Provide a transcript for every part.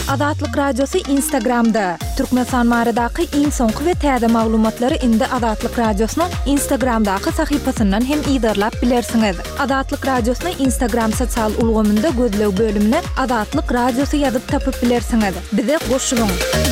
Adatlyk Radiosu Instagramda. Türkmenistan maradaky iň soňky we täze maglumatlary indi Adatlyk Radiosynyň Instagramdaky sahypasyndan hem ýydarlap bilersiňiz. Adatlyk Radiosynyň Instagram sosial ulgamynda gözlew bölümine Adatlyk Radiosu ýazyp tapyp bilersiňiz. Bize goşulyň.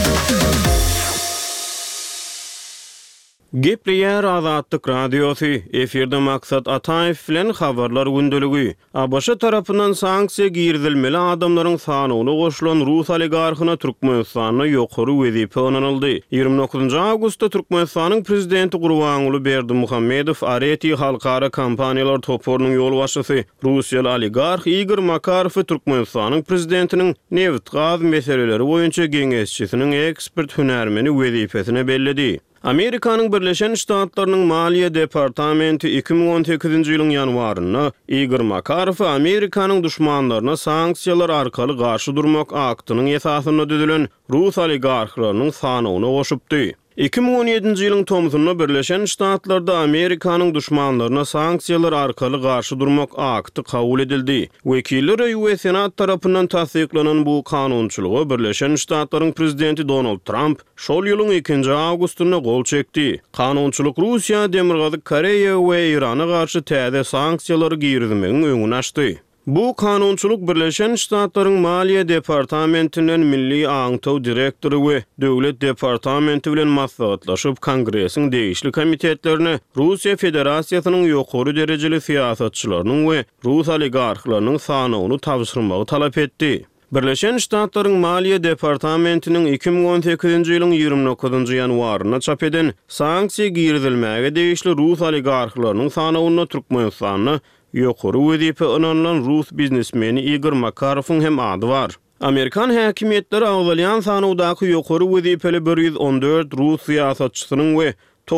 Gepleýär Azatlyk Radiosu. Eferde maksat Ataýew bilen habarlar gündöligi. ABC tarapyndan sanksiýa girdilmeli adamlaryň sanyny goşulan Rus oligarhyna Türkmenistanyň ýokary wezipe onanyldy. 29 awgustda Türkmenistanyň prezidenti Gurbanuly Berdimuhammedow Areti halkara kampaniýalar toporunyň ýol başçysy Russiýaly oligarh Igor Makarow Türkmenistanyň prezidentiniň neft gaz meseleleri boýunça geňeşçisiniň ekspert hünärmeni wezipesine belledi. Amerikanyň Birleşen Ştatlarynyň Maliýe Departamenti 2018-nji ýylyň ýanwaryna Igor Makarow Amerikanyň düşmanlaryna sanksiýalar arkaly garşy durmak aktynyň esasyna düzülen Rus oligarhlarynyň sanyny goşupdy. 2017-nji ýylyň tomsyna Birleşen Ştatlarda Amerikanyň düşmanlaryna sanksiýalar arkaly garşy durmak akty kabul edildi. Wekilleri US Senat tarapyndan tasdiklanan bu kanunçylyga Birleşen Ştatlaryň prezidenti Donald Trump şol ýylyň 2 awgustyna gol çekdi. Kanunçylyk Russiýa, Demirgazy Koreýa we Irana garşy täze sanksiýalary girizmegiň öňüni açdy. Bu kanunçylyk Birleşen Ştatlaryň Maliýe Departamentinden milli aňtaw direktory we döwlet departamenti bilen maslahatlaşyp Kongresiň değişli komitetlerini Russiýa Federasiýasynyň ýokary derejeli siýasatçylarynyň we Rus oligarhlarynyň sanyny tapşyrmagy talap etdi. Birleşen Ştatlaryň Maliýe Departamentiniň 2018-nji ýylyň 29-njy ýanwaryna çap eden sanksiýa girdilmäge değişli Rus oligarhlarynyň sanyny Türkmenistanyň ýokary wezipe onanlan Rus biznesmeni Igor Makarowyň hem ady bar. Amerikan häkimetleri awzalyan sanydaky ýokary wezipeli 114 Rus siýasatçysynyň we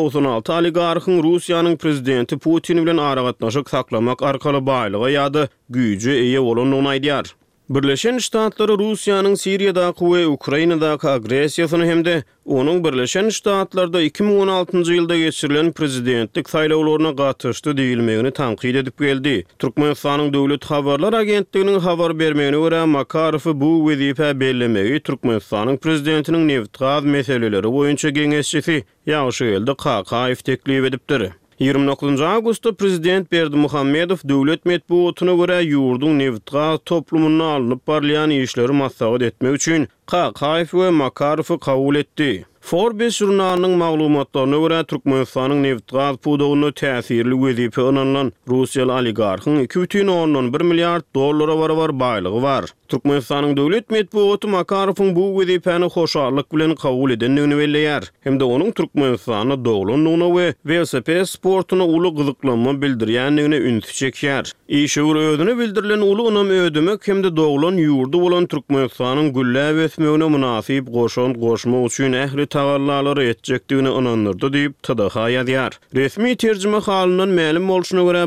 96 oligarhyň Russiýanyň prezidenti Putin bilen aragatnaşyk saklamak arkaly baýlyga ýa-da güýje eýe bolanyny aýdýar. Birleşen Ştatlary Russiýanyň Siriýadaky we Ukrainadaky agresiýasyny hemde onuň Birleşen Ştatlarda 2016-njy ýylda geçirilen prezidentlik saýlawlaryna gatnaşdy diýilmegini tanqid edip geldi. Türkmenistanyň döwlet habarlar agentliginiň habar bermegine görä Makarow bu wezipe bellemegi Türkmenistanyň prezidentiniň neft gaz meseleleri boýunça geňeşçisi Ýagşygeldi Kakaýew teklip edipdir. 29 awgustda prezident Berdimuhammedow döwlet medeniýetine görä ýurdun neft gaz toplumyny alınıp barlayan işleri maslahat etmek üçin Kakaýew we Makarowy kabul etdi. Forbes jurnalynyň maglumatlaryna görä Türkmenistanyň neft gaz pudogyny täsirli wezipe onanlan Russiýaly oligarhyň 2,1 milliard dollara barabar baýlygy bar. Türkmenistanyň döwlet medeniýeti Makarowyň bu wezipeni hoşarlyk bilen kabul edenligini belleýär. Hemde onuň Türkmenistanyň doglanlygyna we velosiped sportuna uly gyzyklanma bildirýänligine ünsü çekýär. Işgur özüne bildirilen uly önemi ödemek hemde doglan ýurdu bolan Türkmenistanyň güllä ösmegine münasip goşma üçin ähli tagallalary etjekdigini onandyrdy diýip TDH ýazýar. Resmi terjime halynyň ma'lum bolşuna görä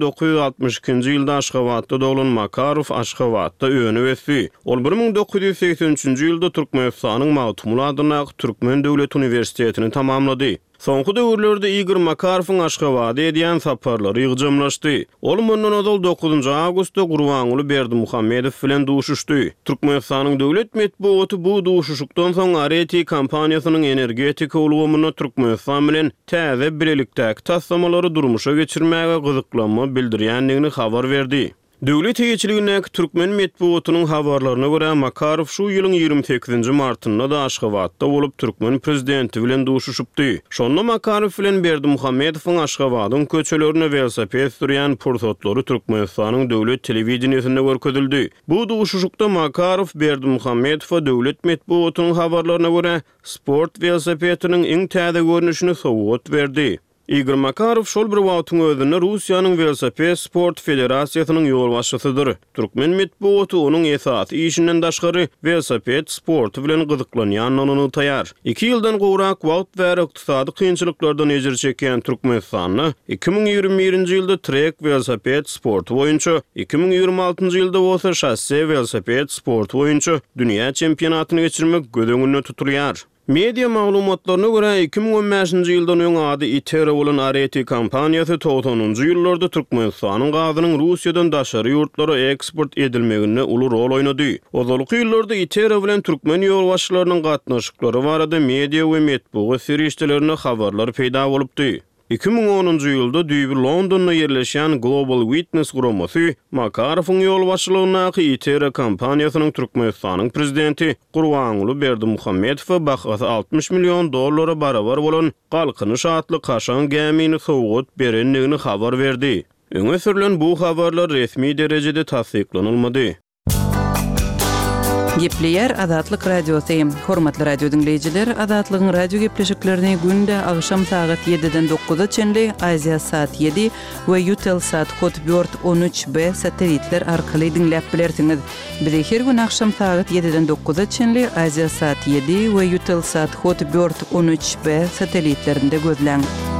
1962-nji ýylda Aşgabatda doglan Makarow Aşgabatda öňe ösdi. Ol 1983-nji ýylda Türkmenistanyň Mawtumul adyna Türkmen Döwlet Uniwersitetini tamamlady. Soňky döwürlerde Igor Makarowyň Aşgabatda edýän saparlary ýygjamlaşdy. Ol mundan ozal 9 awgustda Gurbanuly Berdimuhammedow bilen duşuşdy. Türkmenistanyň döwlet medeniýeti bu duşuşykdan soň Areti kompaniýasynyň energetika ulgamyna Türkmenistan bilen täze bilelikdäki tassamalary durmuşa geçirmäge gyzyklanma bildirýänligini habar berdi. Döwlet heýetçiligindäki Türkmen medeniýetiniň habarlaryna görä Makarow şu ýylyň 28-nji martynda da Aşgabatda bolup Türkmen prezidenti bilen duşuşupdy. Şonda Makarow bilen Berdimuhammedowyň Aşgabatyň köçelerine velosiped sürýän pursatlary Türkmenistanyň döwlet telewizionyasynda görkezildi. Bu duşuşukda Makarow Berdimuhammedowa döwlet medeniýetiniň habarlaryna görä sport velosipediniň iň täze görnüşini sowgat berdi. Igor Makarow şol bir wagtyň özünde Russiýanyň Velosiped Sport Federasiýasynyň ýol başçysydyr. Türkmen medeniýeti onuň esasy işinden daşgary velosiped sporty bilen gyzyklanýanyny taýar. 2 ýyldan gowrak wagt we ykdysady kynçylyklardan ejir çeken Türkmenistanyň 2021-nji ýylda trek velosiped sporty boýunça, 2026-njy ýylda bolsa şasse velosiped sporty boýunça dünýä çempionatyny geçirmek gödöňünde tutulýar. Media maglumatlaryna görä 2015-nji ýyldan öň ady ITER bolan RT kompaniýasy 90-njy ýyllarda Türkmenistanyň gazynyň Russiýadan daşary ýurtlara eksport edilmegine uly rol oýnady. Ozalky ýyllarda ITER bilen türkmen ýolbaşçylarynyň gatnaşyklary barada media we medeniýet serişdelerine habarlar peýda bolupdy. 2010-njy ýylda düýbi Londonda ýerleşen Global Witness guramasy Makarowyň ýolbaşçylygynaky ITER kompaniýasynyň Türkmenistanyň prezidenti Gurbanuly Berdimuhammedow bahasy $60 milyon barabar bolan galkyny şatly kaşan gemini sowgat berenligini habar berdi. Öňe sürülen bu habarlar resmi derejede tasdiklanylmady. Gepleyer Adatlyk Radiosu. Hormatly radio dinleyijiler, Adatlygyň radio gepleşiklerini günde agşam saat 7-den 9-a çenli Aziya saat 7 we Eutelsat kod 413B satelitler arkaly dinläp bilersiňiz. Bizi her gün agşam saat 7-den 9-a çenli Aziya saat 7 we Eutelsat kod 413B satelitlerinde gözleň.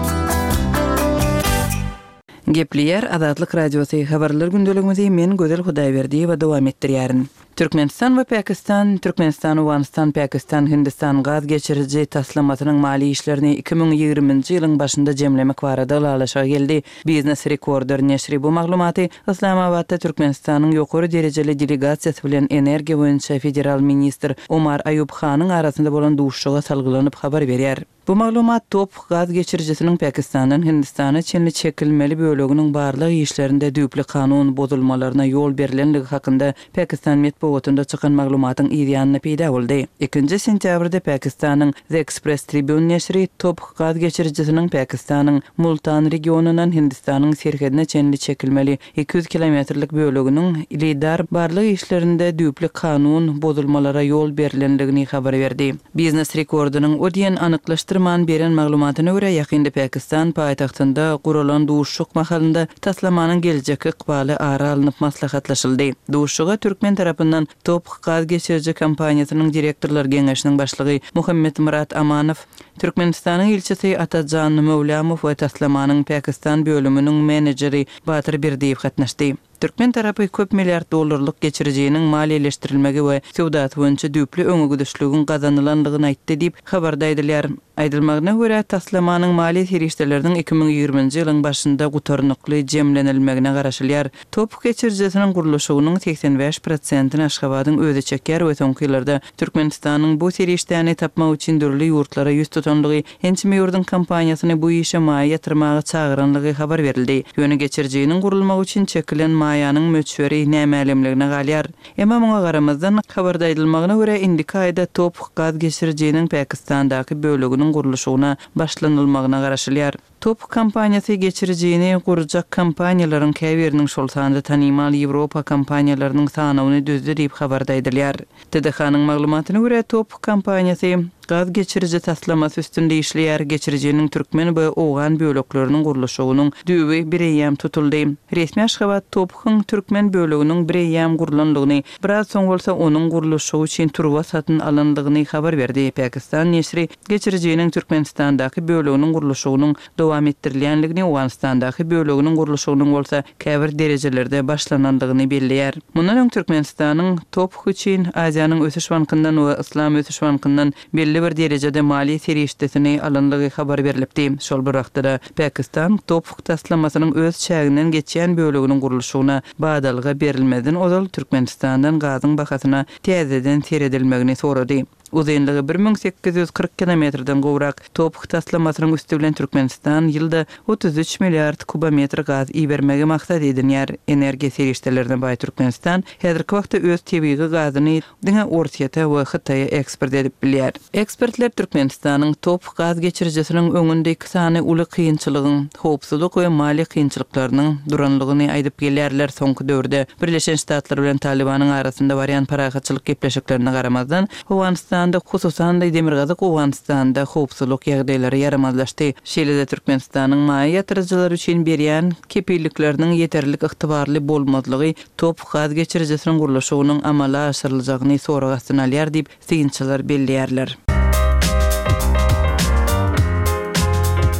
Gepleyer Adatlyk Radiosu habarlar gündeligimizi men Gözel Hudaýberdi we dowam etdirýärin. Türkmenistan we Pakistan, Türkmenistan, Awganistan, Pakistan, Hindistan gaz geçirici taslamatynyň mali işlerini 2020-nji ýylyň başynda jemlemek barada laşa geldi. Business Recorder neşri bu maglumaty Islamabadda Türkmenistanyň ýokary derejeli delegasiýasy bilen energiýa boýunça federal ministr Omar Ayub Khanyň arasynda bolan duşuşyga salgylanyp habar berýär. Bu maglumat top gaz geçiricisinin Pakistan'dan Hindistan'a çenli çekilmeli bölügünün barlyk işlerinde düpli kanun bozulmalarına yol berilenligi hakynda Pakistan medeniýetinde çykan maglumatyň ýa-da peýda boldy. 2 sentýabrda Pakistan'ın The Express Tribune neşri top gaz geçiricisinin Pakistan'ın Multan regionundan Hindistan'ın serhedine çenli çekilmeli 200 kilometrlik bölügünün lidar barlyk işlerinde düpli kanun bozulmalara yol berilenligini habar berdi. Business Record'nyň ödiýen anyklaşdyrman beren maglumatyna görä ýakynda Pakistan paýtagtynda guralan duşuşyk mahalynda taslamanyň geljek ykbaly ara alınıp maslahatlaşyldy. Duşuşyga Türkmen tarapyndan Top gaz geçirici kompaniýasynyň direktorlar geňeşiniň başlygy Muhammed Murat Amanow, Türkmenistanyň ilçesi Atajan Mevlamow we taslamanyň Pakistan bölüminiň menejeri Batyr Berdiýew gatnaşdy. Türkmen tarapy köp milliard dollarlyk geçirjeginiň maliýeleşdirilmegi we sowdaty boýunça düpli öňügüdüşlügin gazanylandygyny aýtdy diýip habarda aýdylýar. Aýdylmagyna görä taslamanyň mali serişdeleriniň 2020-nji ýylyň başynda gutarnykly jemlenilmegine garaşylýar. Top geçirjesiniň gurulşygynyň 85%-ni Aşgabatyň özi çekýär we soňky ýyllarda Türkmenistanyň bu serişdäni tapmak üçin dürli ýurtlara ýüz tutanlygy Ençime ýurdun kompaniýasyny bu işe maýa ýatyrmagy çagyranlygy habar berildi. Ýöne geçirjeginiň gurulmagy üçin çekilen maýanyň möçberi nämelemligine galýar. Emma muňa garamazdan habarda aýdylmagyna görä indiki aýda top gaz geçirjeginiň Pakistandaky bölüginiň gurulşygyna başlanylmagyna garaşylýar. Top kompaniýasy geçirjegini gurjak kompaniýalaryň käbiriniň şol sanda tanymal Ýewropa kompaniýalarynyň sanawyny düzdü diýip habarda aýdylýar. TDH-nyň maglumatyna görä top kompaniýasy gaz geçirici taslamasy üstünde işleýär. Geçirjeginiň türkmen we owgan bölekleriniň gurulşygynyň düýbi bireýem tutuldy. Resmi Aşgabat Topkyň türkmen böleginiň bireýem gurulanlygyny, biraz soň bolsa onuň gurulşy üçin turwa satyn alandygyny habar berdi. Pakistan neşri geçirjeginiň Türkmenistandaky böleginiň gurulşygynyň dowam etdirilýänligini, Awganistandaky böleginiň gurulşygynyň bolsa käbir derejelerde başlanandygyny belliýär. Mundan öň Türkmenistanyň top üçin Aziýanyň ösüş bankyndan we Islam ösüş bankyndan belli bir derejede mali serişdesini alanlygy habar berilipdi. Şol bir wagtda Pakistan top taslamasynyň öz çäginden geçýän böleginiň gurulşygyna badalga berilmeden ozal Türkmenistandan gazyň bahasyna täzeden teredilmegini sorady. Uzunlygy 1840 kilometrden gowrak top taslamasynyň üstü bilen Türkmenistan ýylda 33 milliard kubometr gaz ibermegi maksat edinýär. Energiýa serişdelerine baý Türkmenistan häzirki wagtda öz tebii gazyny diňe Orsiýata we Hytaýa eksport edip bilýär. Ekspertler Türkmenistanyň top gaz geçirijesiniň öňündeki sany uly kynçylygyň, howpsuzlyk we mali kynçylyklarynyň duranlygyny aýdyp gelýärler. Soňky döwürde Birleşen Ştatlar bilen Talibanyň arasynda barýan paragatçylyk gepleşiklerine garamazdan Awganistan hususan da demir gazak Awganistanda howpsuzlyk ýagdaýlary yaramazlaşdy. Şeýle Türkmenistanyň maýa ýatyrjylar üçin berýän kepillikleriniň ýeterlik ygtybarly bolmadlygy top gaz geçirijesiniň gurulşygynyň amala aşyryljagyny soragasyn alýar diýip synçylar belliýärler. Türkmen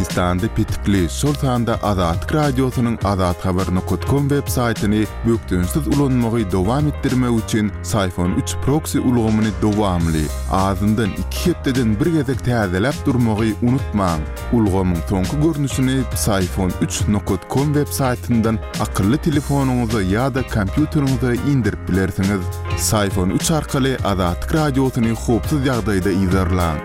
Türkmenistan'da pitikli şol sanda Azatlyk Radiosynyň azathabar.com web saytyny bökdünsiz ulanmagy dowam etdirmek üçin Sayfon 3 proxy ulgamyny dowamly azyndan 2 hepdeden bir gezek täzelep durmagy unutmaň. Ulgamyň soňky görnüşini sayfon3.com web saytyndan akylly telefonuňyza ýa-da kompýuteriňize indirip bilersiňiz. Sayfon 3 arkaly Azatlyk Radiosyny hopsuz ýagdaýda izlerläň.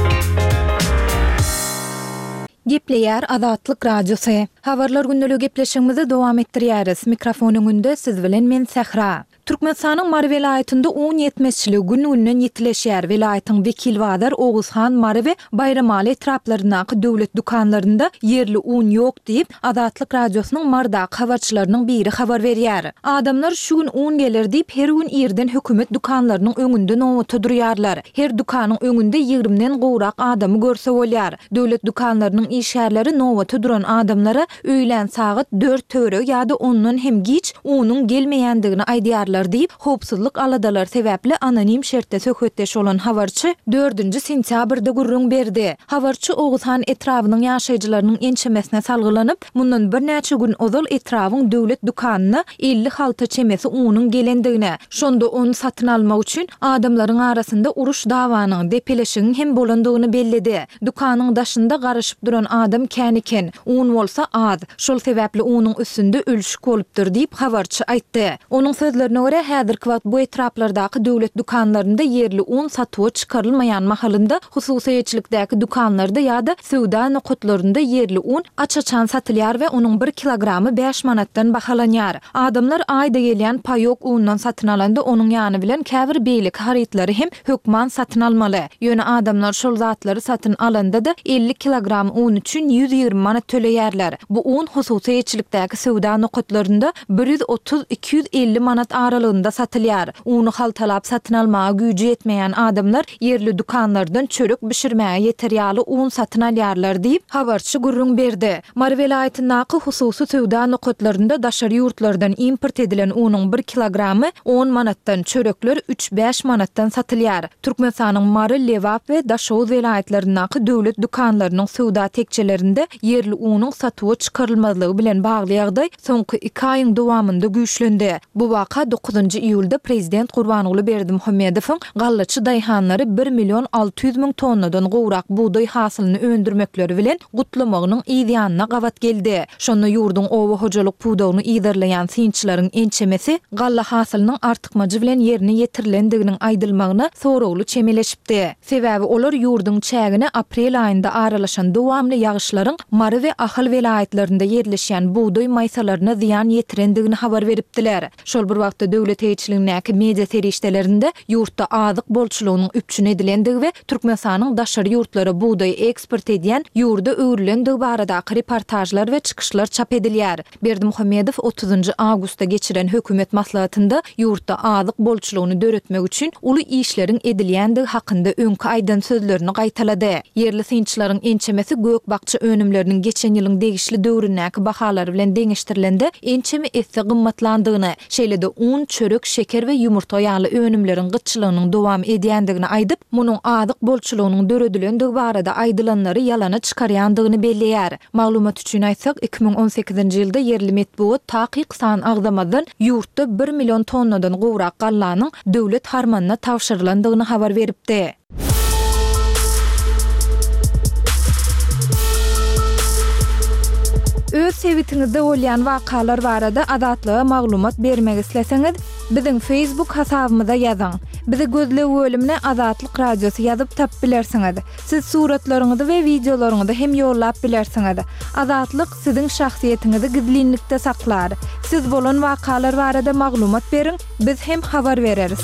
Gepleýär Azatlyk Radiosy. Habarlar gündälik gepleşigimizi dowam etdirýäris. Mikrofonyň önünde siz bilen men Sehra. Türkmenistanyň Mary welaýatynda 10 ýetmezçilik gün-günden ýetileşýär. Welaýatyň wekil wazir Oguzhan Mary bayramaly etraplarynaky döwlet dukanlarynda yerli un ýok diýip Azatlyk Radiosynyň marda habarçylarynyň biri habar berýär. Adamlar şu gün un gelir diýip her gün ýerden hökümet dukanlarynyň öňünde nowata durýarlar. Her dukanyň öňünde 20-den gowrak adamy görse bolýar. Döwlet dukanlarynyň işgärleri nowata duran adamlara öýlen sagat 4 töre ýa-da ondan hem giç unyň gelmeýändigini aýdýarlar diýip hopsuzlyk aladalar sebäpli anonim şertde söhbetdeş olan habarçy 4-nji sentýabrda gurrun berdi. Habarçy Oguzhan etrawynyň ýaşaýjylarynyň ençemesine salgylanyp, mundan bir näçe gün ozal etrawyň döwlet dukanyna 50 halta çemesi unyň gelendigine, şonda onu satyn almak üçin adamlaryň arasynda uruş dawanyň depeleşigiň hem bolandygyny belledi. Dukanyň daşynda garaşyp duran adam käniken, un bolsa az. Şol sebäpli unyň üstünde ölüşük bolupdyr diýip habarçy aýtdy. Onuň sözlerine göre häzirki wagt bu etraplardaky döwlet dukanlarynda yerli un satyp çykarylmaýan mahalynda hususiýetçilikdäki dukanlarda ýa-da söwda nokatlarynda yerli un açaçan satylýar we onuň 1 kilogramy 5 manatdan bahalanýar. Adamlar aýda gelýän paýok undan satyn alanda onuň ýany bilen käbir beýlik harytlary hem hökman satyn almaly. Ýöne adamlar şol zatlary satyn alanda da 50 kilogram un üçin 120 manat töleýärler. Bu un hususiýetçilikdäki söwda nokatlarynda 130-250 manat aralygynda satylýar. Uny haltalap satyn almaga güýji ýetmeýän adamlar yerli dukanlardan çörek bişirmäge ýeterýärli un satyn alýarlar diýip habarçy gurrun berdi. Mary welaýatyndaky hususy söwda nokatlarynda daşary ýurtlardan import edilen unyň 1 kilogramy 10 manatdan, çörekler 3-5 manatdan satylýar. Türkmenistanyň Mary, Lewap we Daşow welaýatlarynaky döwlet dukanlarynyň söwda tekçelerinde yerli unyň satyp çykarylmazlygy bilen bagly ýagdaý soňky 2 aýyň dowamynda güýçlendi. Bu waka 9-njy iýulda prezident Gurbanuly Berdimuhammedowyň gallaçy daýhanlary 1.600.000 tonnadan gowrak buğday hasylyny öndürmekleri bilen gutlamagynyň ýa-da gawat geldi. Şonu ýurduň owa hojalyk puwdawyny ýerleýän synçylaryň ençemesi galla hasylynyň artykmajy bilen ýerine ýetirilendiginiň aýdylmagyna soragly çemeleşipdi. Sebäbi olar ýurduň çägine aprel aýynda aralaşan dowamly ýagyşlaryň Mary we Ahal welaýatlarynda ýerleşýän buğday maýsalaryna ziýan ýetirendigini habar beripdiler. Şol bir wagtda döwlet heýçiligindäki media terişdelerinde ýurtda azyk bolçulugynyň üpçün edilendigi we Türkmenistanyň daşary ýurtlara buğday eksport edýän ýurda öwrülendigi baradaky reportajlar we çykyşlar çap edilýär. Berdimuhammedow 30-njy awgustda geçiren hökümet maslahatynda ýurtda azyk bolçulugyny döretmek üçin uly işleriň edilýändigi hakynda öňkü aýdan sözlerini gaýtalady. Yerli synçylaryň ençemesi gökbakçy önümleriniň geçen ýylyň degişli döwründäki bahalary bilen deňişdirilende ençemi esse gymmatlandygyny, şeýle-de un, çörek, şeker we ýumurta ýaly önümleriň gyçylygynyň dowam edýändigini aýdyp, munyň azyk bolçulugynyň döredilendigi barada aýdylanlary ýalana çykarýandygyny belleýär. Maglumat üçin aýtsak, 2018-nji ýylda yerli metbuat takyk san agdamadan ýurtda 1 million tonnadan gowrak gallanyň döwlet harmanyna tawşyrylandygyny habar beripdi. Öz sevitiňizde bolýan wakalar barada adatlyga maglumat bermek isleseňiz, biziň Facebook hasabymyza ýazyň. Bizi gözlep bölümine Azatlyk Radiosy ýazyp tap bilersiňiz. Siz suratlaryňyzy we videolaryňyzy hem ýollap bilersiňiz. Azatlyk siziň şahsiýetiňizi gizlinlikde saklar. Siz bolan wakalar barada maglumat beriň, biz hem habar bereriz.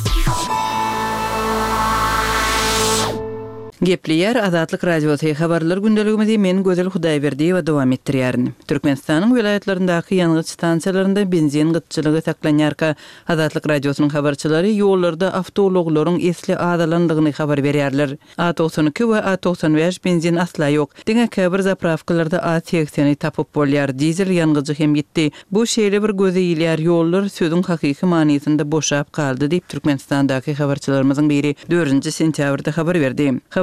Gepleýär Azatlyk Radiosy habarlar gündeligimizi men Gözel Hudaýberdi we dowam etdirýärin. Türkmenistanyň welaýatlaryndaky ýangýy stansiýalarynda benzin gytçylygy saklanýarka Azatlyk Radiosynyň habarçylary ýollarda awtologlaryň esli adalandygyny habar berýärler. A92 we A95 benzin asla ýok. Diňe käbir zapravkalarda A80-i tapyp bolýar. Dizel ýangýy hem gitdi. Bu şeýle bir göze ýylýar ýollar sözüň hakyky manysynda boşap kaldy diýip Türkmenistandaky habarçylarymyzyň biri 4-nji sentýabrda habar berdi.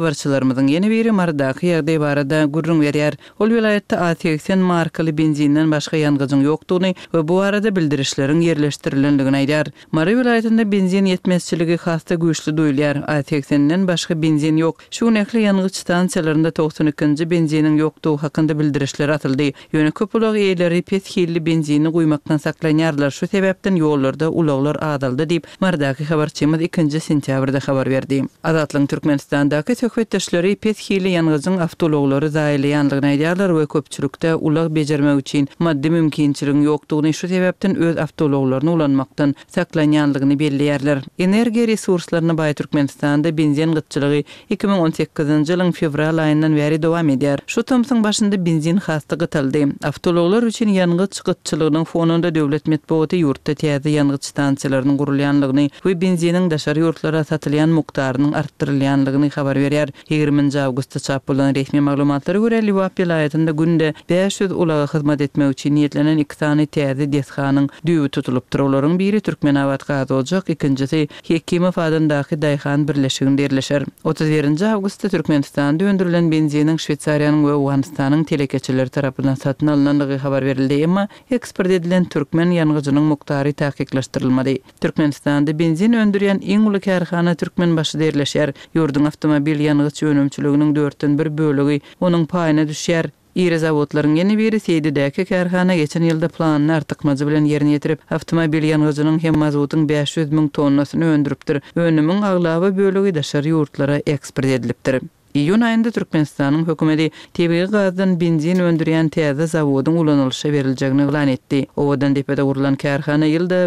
habarçylarymyzyň ýeni biri mardaky ýagdaý barada gurrun berýär. Ol vilayetde A80 markaly benzinden başga ýangyjyň ýokdugyny we bu arada bildirişleriň ýerleşdirilendigini aýdýar. Mara vilayetinde benzin ýetmezçiligi hasta güýçli duýulýar. A80-den başga benzin ýok. Şu näkli ýangyç stansiýalarynda 92-nji benzinin ýokdugy hakynda bildirişler atyldy. Ýöne köp ulag eýleri pethilli benzini guýmakdan saklanýarlar. Şu sebäpden ýollarda ulaglar adaldy diýip mardaky habarçymyz 2-nji sentýabrda habar berdi. Azatlyň Türkmenistandaky söhbetdeşleri pethilli ýangyjyň awtologlary zaýlaýanlygyny aýdýarlar we köpçülükde ulag bejermek üçin maddi mümkinçiligiň ýokdugyny şu sebäpden öz awtologlaryny ulanmakdan saklanýanlygyny belliýärler. Energiýa resurslaryny baý Türkmenistanda benzin gytçylygy 2018-nji ýylyň fevral aýyndan beri dowam edýär. Şu tomsyň başynda benzin hasty gytyldy. Awtologlar üçin ýangyç gytçylygynyň fonunda döwlet medeniýeti ýurtda täze ýangyç stansiýalarynyň gurulýanlygyny we benziniň daşary ýurtlara satylýan mukdarynyň artdyrylýanlygyny habar berýär. 20 awgustda çap bolan resmi maglumatlary görä Liwap vilayetinde günde 500 ulaga hyzmat etmek üçin niýetlenen 2 tane täze deshanyň düýbi tutulup durularyň biri Türkmenawat gazy boljak, ikincisi Hekimov adyndaky daýhan birleşiginde ýerleşer. 31 awgustda Türkmenistanda öndürilen benzinin Şweýçariýanyň we Awganistanyň telekeçileri tarapyndan satyn alynanlygy habar berildi, emma eksport edilen türkmen ýangyjynyň mukdary tahkikleşdirilmady. Türkmenistanda benzin öndürýän iň uly karhana Türkmenbaşyda ýerleşýär. Ýurdun awtomobil ýangyç önümçiliginiň 4/1 bölegi onuň paýyna düşýär. İri zawodlaryň ýeni biri Seýdidäki karhana geçen ýylda planyny artykmajy bilen ýerine ýetirip awtomobil ýangyjynyň hem mazotyň 500.000 tonnasyny öndüripdir. Önümiň aglaby bölegi daşary ýurtlara eksport edilipdir. İýun aýynda Türkmenistanyň hökümeti tebii gazdan benzin öndürýän täze zawodyň ulanylşa berilýägini elan etdi. Owadan depede gurulan karhana ýylda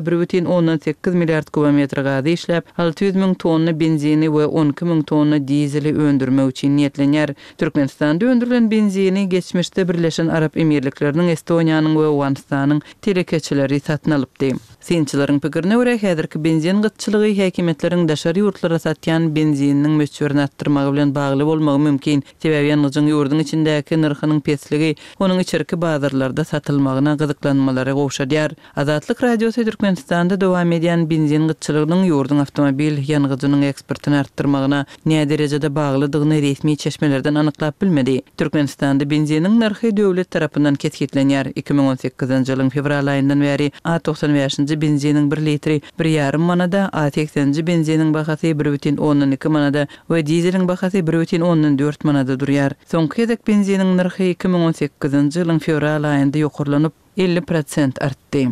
1,8 milliard kilometr gazy işläp 600.000 tonna benzini we 12.000 tonna dizeli öndürmek üçin niýetlenýär. Türkmenistanda öndürilen benzini geçmişde Birleşen Arap Emirlikläriniň, Estoniýanyň we Awganistanyň telekeçileri satyn alypdy. Synçylaryň pikirine görä häzirki benzin gytçylygy häkimetleriň daşary ýurtlara satýan benziniň möçberini artdyrmagy bilen bagly bolmagy mümkin. Sebäbi ýangyjyň ýurdun içindäki narhynyň pesligi onuň içerki bazarlarda satylmagyna gyzyklanmalary gowşadýar. Azatlyk radiosy Türkmenistanda dowam edýän benzin gytçylygynyň ýurdun awtomobil ýangyjynyň eksportyny artdyrmagyna näme derejede baglydygyny resmi çeşmelerden anyklap bilmedi. Türkmenistanda benziniň narhy döwlet tarapyndan ketgitlenýär. 2018-nji ýylyň fevral aýyndan beri A95 benziniň 1 litri 1,5 manada, A80 benziniň bahasy 1,12 manada we dizeliň bahasy 1,14 manada durýar. Soňky ýedek benziniň narhy 2018-nji ýylyň fevral aýynda ýokurlanyp 50% artdy.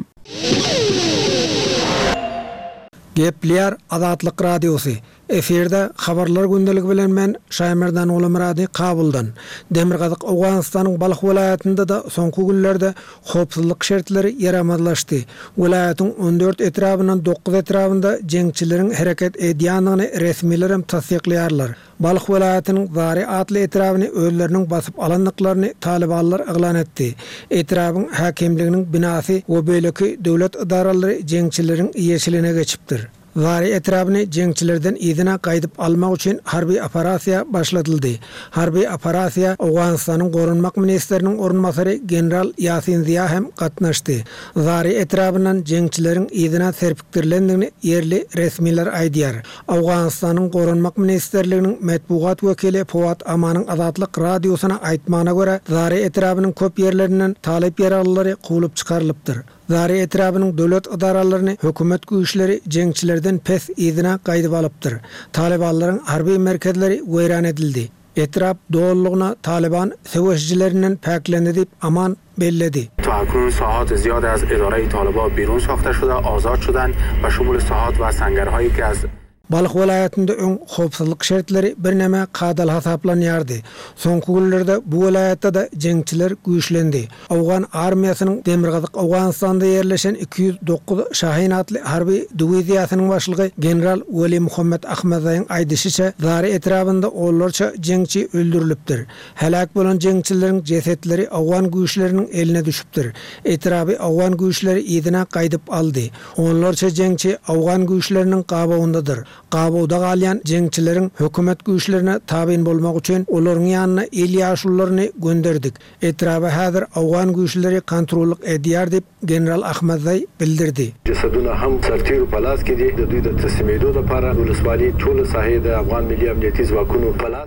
Gepler Azatlyk Radiosy. Eferde habarlar gündeligi bilen men Şaýmerdan Ulamrady Kabuldan. Demirgazyk Awganistanyň Balyk welaýatynda da soňky günlerde howpsuzlyk şertleri ýaramazlaşdy. Welaýatyň 14 etrabyndan 9 etrabynda jeňçileriň hereket edýänligini resmiler hem tasdikleýärler. Balyk welaýatynyň Zary atly etrabyny özleriniň basyp alanlyklaryny Talibanlar eglan etdi. Etrabyň hakimliginiň binasy we beýleki döwlet idaralary jeňçileriň ýeşiline geçipdir. Zary etrabyny jeňçilerden ýzyna gaýdyp almak üçin harby operasiýa başlatyldy. Harby operasiýa Awganistanyň gorunmak ministriniň ornmasary general Yasin Ziya hem gatnaşdy. Zary etrabyndan jeňçileriň ýzyna serpikdirlendigini ýerli resmiler aýdýar. Awganistanyň gorunmak ministrliginiň medpugat wekili Fuat Amanyň Azatlyk radiosyna aýtmagyna görä, Zary etrabynyň köp ýerlerinden talep ýaralary kulup çykarylypdyr. Zary etrabynyň döwlet idaralaryny hökümet güýçleri jeňçilerden pes ýzyna gaýdyp alypdyr. Talibanlaryň harby merkezleri weýran edildi. Etrap doğruluğuna Taliban savaşçılarının paklendi deyip Aman belledi. تاکنون ساحات زیاد از اداره طالبان بیرون ساخته شده، آزاد شدن و شمول ساحات و سنگرهایی که از Balyk welaýatynda öň howpsuzlyk şertleri bir näme kadal hasaplanýardy. Soňky günlerde bu welaýatda da jeňçiler güýçlendi. Awgan armiýasynyň Demirgazyk Awganistanda ýerleşen 209 Şahin atly harby diwiziýasynyň başlygy general Weli Muhammed Ahmedaýyň aýdyşyça Zary etrabynda ollarça jeňçi öldürilipdir. Helak bolan jeňçileriň jesetleri Awgan güýçleriniň eline düşüpdir. Etraby Awgan güýçleri ýygyna gaýdyp aldy. Ollarça jeňçi Awgan güýçleriniň gabawyndadyr. Gabawda galýan jeňçileriň hökümet güýçlerine tabyn bolmak üçin olaryň ýanyna el ýaşullaryny gönderdik. Etraba häzir Awgan güýçleri kontrollyk edýär dip general Ahmedaý bildirdi. جسدونه هم سرتیر پلاس کړي د دوی د تسمیدو لپاره ولسوالۍ ټول ساحې د افغان ملي امنیتي ځواکونو پلاس کړي.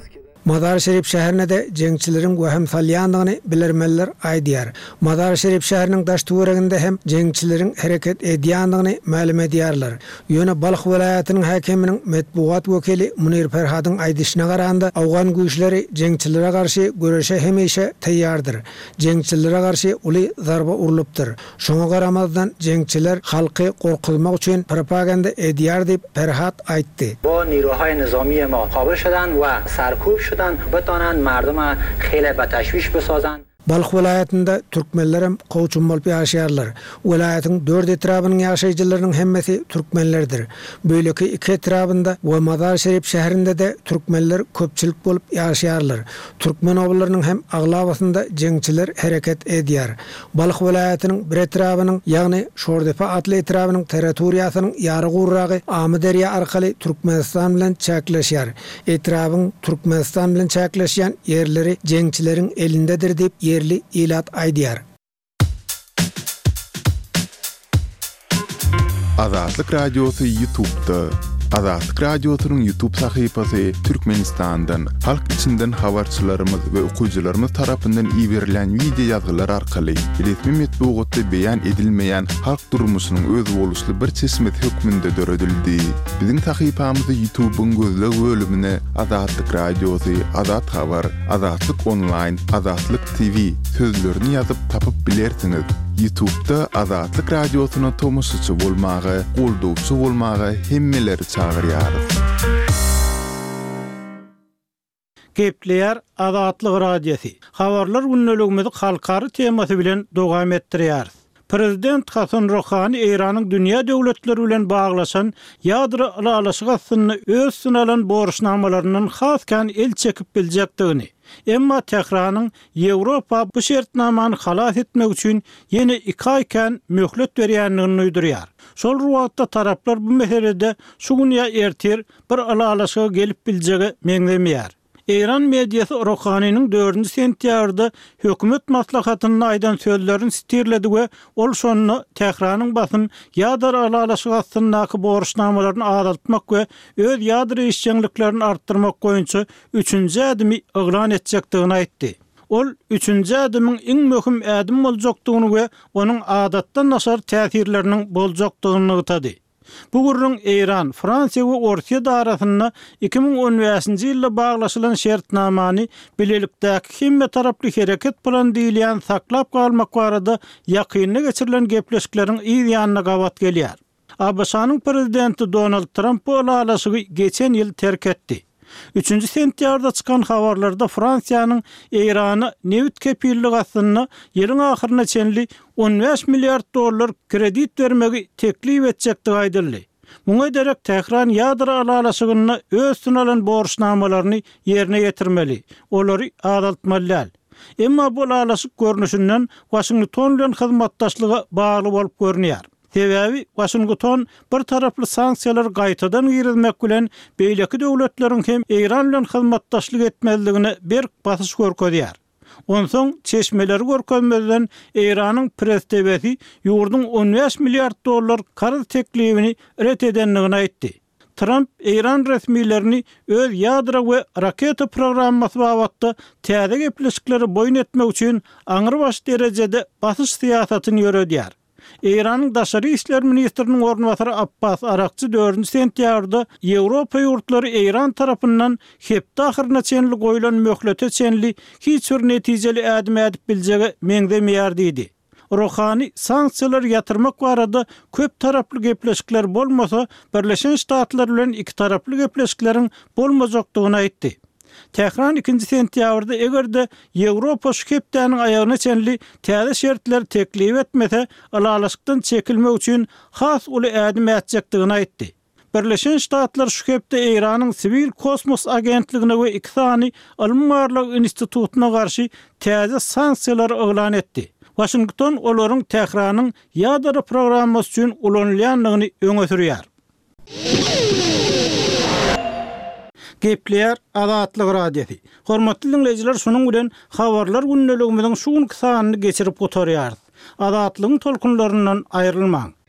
Mazar Şerif şäherine de jeňçilerin waham salýandygyny bilermeler aýdýar. Mazar Şerif şäheriniň daş töwereginde hem jeňçilerin hereket edýändigini ma'lum edýärler. Ýöne Balx welaýatynyň häkiminiň medbuat wekili Munir Ferhadyň aýdyşyna garanda awgan güýçleri jeňçilere garşy göreşe hemeşe taýýardyr. Jeňçilere garşy uly zarba urulypdyr. Şoňa garamazdan jeňçiler halky gorkutmak üçin propaganda edýär diýip Ferhat aýtdy. با نیروهای نظامی ما قابل شدن و سرکوب شدن بتانند مردم خیلی به تشویش بسازند. Balx welaýatynda türkmenlerim gowçun bolup ýaşaýarlar. Welaýatyň 4 etrabynyň ýaşaýjylarynyň hemmesi türkmenlerdir. Böyleki 2 etrabynda we Mazar Şerif şäherinde de türkmenler köpçülik bolup ýaşaýarlar. Türkmen oblarynyň hem aglabasynda jeňçiler hereket edýär. Balx welaýatynyň bir etrabynyň, ýagny Şordepa atly etrabynyň territoriýasynyň ýary gurragy Amy derýa arkaly Türkmenistan bilen çäkleşýär. Etrabyň Türkmenistan bilen çäkleşýän ýerleri jeňçileriň elindedir diýip yerli ilat aýdýar. Azatlyk Radiosu YouTube'da. Azatlyk Radiosunyň YouTube sahypasy Türkmenistandan, halk içinden habarçylarymyz we okuyjylarymyz tarapyndan iýerilen video ýazgylar arkaly resmi medbuatda beýan edilmeýän halk durmuşynyň öz boluşly bir çeşmet hökmünde döredildi. Biziň sahypamyzy YouTube'un gözleg bölümine Azatlyk Radiosu, Azat Habar, Azatlyk Online, Azatlyk TV sözlerini ýazyp tapyp bilersiňiz. YouTube'da Azatlyk Radiosuny tomoşaçy bolmagy, goldowçy bolmagy hemmeleri çagyrýarys. Gepleýär Azatlyk Radiosu. Habarlar günneligimizi halkary temasy bilen dowam etdirýär. Prezident Hasan Rouhani Iranyň dünýä döwletleri bilen baglaşan ýadro alaşygasyny öz synalan borçnamalarynyň haskan el çekip biljekdigini, emma Tehranyň Ýewropa bu şertnamany halas etmek üçin ýene 2 aýken möhlet berýändigini uýdurýar. Şol ruwatda taraplar bu meselede şugun ýa ertir bir alaşyga gelip biljegi meňlemýär. İran mediýasy Rouhanyň 4 sentýabrda hökümet maslahatyny aýdan sözlerini stirledi we ol şonu Tehranyň basyn ýadar alaşygasynyňky borçnamalaryny azaltmak we öz ýadar işçiliklerini artdyrmak goýunça 3-nji adymy eglan etjekdigini aýtdy. Ol 3-nji adymyň iň möhüm adım boljakdygyny we onuň adatdan naşar täsirleriniň boljakdygyny ýytady. Bu gurrun İran, Fransiýa we Orsiýa arasyna 2015-nji ýylda baglaşylan şertnamany bilelikdäki hemme taraply hereket bilen diýilýän saklap galmak barada ýakyny geçirilen gepleşikleriň ýa-ýanyna gawat gelýär. ABŞ-nyň prezidenti Donald Trump bu alaşygy geçen ýyl terk etdi. 3-nji sentýarda çykan habarlarda Fransiýanyň Irany newit kepillik asyny ýylyň ahyryna çenli $15 milyard kredit vermegi teklip etjekdigi aýdyldy. Muňa derek Tehran ýadro alaşygyny öz synalan borçnamalaryny ýerine ýetirmeli, olary azaltmaly. Emma bu alaşyk görnüşinden Washington bilen hyzmatdaşlyga bagly bolup görünýär. Sebebi Washington bir taraply sanksiýalar gaýtadan girilmek bilen beýleki döwletleriň hem İran bilen hyzmatdaşlyk etmezligine bir basyş görkezýär. Onsoň çeşmeleri görkezmeden İranyň prestebesi ýurdun $15 milyard karz teklibini ret edenligini aýtdy. Trump İran resmiýlerini öz ýadro we raketa programmasy babatda täze gepleşikleri boýun etmek üçin aňyrbaş derejede basyş siýasatyny ýöredýär. İran'ın Daşary işler ministrinin ornwasary Abbas Arakçy 4 sentýarda Ýewropa ýurtlary İran tarapyndan hepde ahyryna çenli goýulan möhlete çenli hiç bir netijeli adım edip biljegi meňdemeýär diýdi. Rouhany sanksiýalar ýatyrmak barada köp taraply gepleşikler bolmasa Birleşen Ştatlar bilen 2 taraply gepleşikleriň bolmajakdygyny aýtdy. Tehran 2 sentýabrda egerde Ýewropa şu hepdäniň aýagyna çenli täze şertler teklip etmese alaşykdan çekilmek üçin has uly adım etjekdigini aýtdy. Birleşen Ştatlar şu hepde Iranyň Sibil Kosmos Agentligine we 2 sany Almanlarlyk institutuna garşy täze sanksiýalar eglan etdi. Washington olaryň Tehranyň ýadro programmasy üçin ulanylýanlygyny öňe sürýär. Gepleýär Azatlyk Radiosu. Hormatly dinleýijiler, şonuň bilen habarlar günneligimiziň şu sanyny geçirip oturýar. Azatlygyň tolkunlaryndan aýrylmaň.